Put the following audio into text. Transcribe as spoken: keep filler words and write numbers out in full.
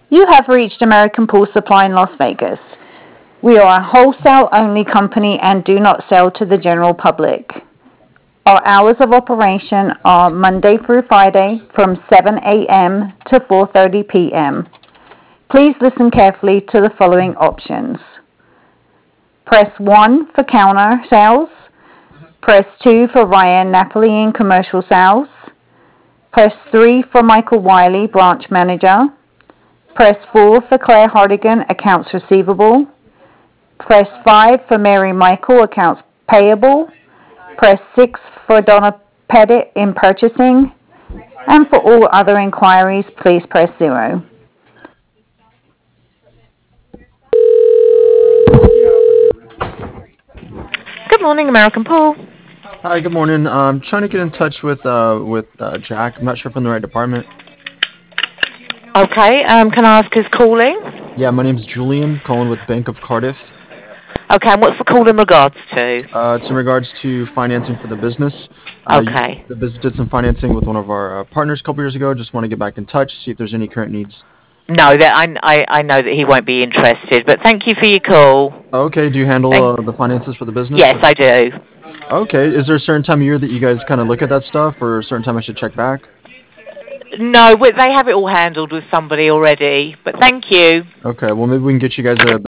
You have reached American Pool Supply in Las Vegas. We are a wholesale-only company and do not sell to the general public. Our hours of operation are Monday through Friday from seven a.m. to four thirty p.m. Please listen carefully to the following options. Press one for counter sales. Press two for Ryan Napoli in commercial sales. Press three for Michael Wiley, branch manager. Press four for Claire Hardigan, accounts receivable. Press five for Mary Michael, accounts payable. Press six for Donna Pettit in purchasing. And for all other inquiries, please press zero. Good morning, American Pool. Hi, good morning. I'm trying to get in touch with uh with uh, Jack. I'm not sure if I'm in the right department. Okay, um, can I ask who's calling? Yeah, my name's Julian, calling with Bank of Cardiff. Okay, and what's the call in regards to? Uh, it's in regards to financing for the business. Uh, you, Okay. the business did some financing with one of our uh, partners a couple years ago. Just want to get back in touch, see if there's any current needs. No, that I, I, I know that he won't be interested, but thank you for your call. Okay, do you handle Thank- uh, the finances for the business? yes, I do. Okay, is there a certain time of year that you guys kind of look at that stuff, or a certain time I should check back? No, we- they have it all handled with somebody already, but thank you. Okay, well maybe we can get you guys a